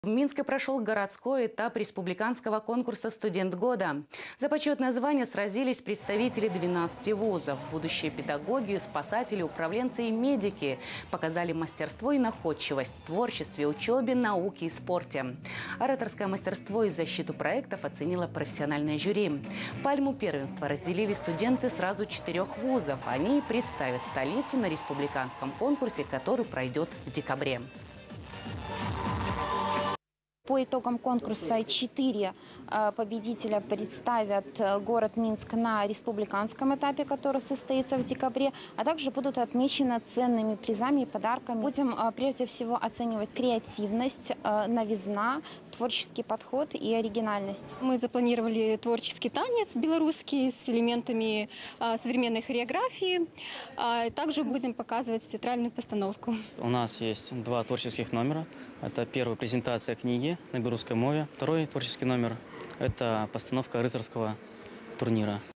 В Минске прошел городской этап республиканского конкурса «Студент года». За почетное звание сразились представители 12 вузов. Будущие педагоги, спасатели, управленцы и медики показали мастерство и находчивость в творчестве, учебе, науке и спорте. Ораторское мастерство и защиту проектов оценило профессиональное жюри. Пальму первенства разделили студенты сразу 4 вузов. Они представят столицу на республиканском конкурсе, который пройдет в декабре. По итогам конкурса 4 победителя представят город Минск на республиканском этапе, который состоится в декабре, а также будут отмечены ценными призами и подарками. Будем прежде всего оценивать креативность, новизна, творческий подход и оригинальность. Мы запланировали творческий танец белорусский с элементами современной хореографии. Также будем показывать театральную постановку. У нас есть 2 творческих номера. Это первая презентация книги на белорусской мове. Второй творческий номер – это постановка рыцарского турнира.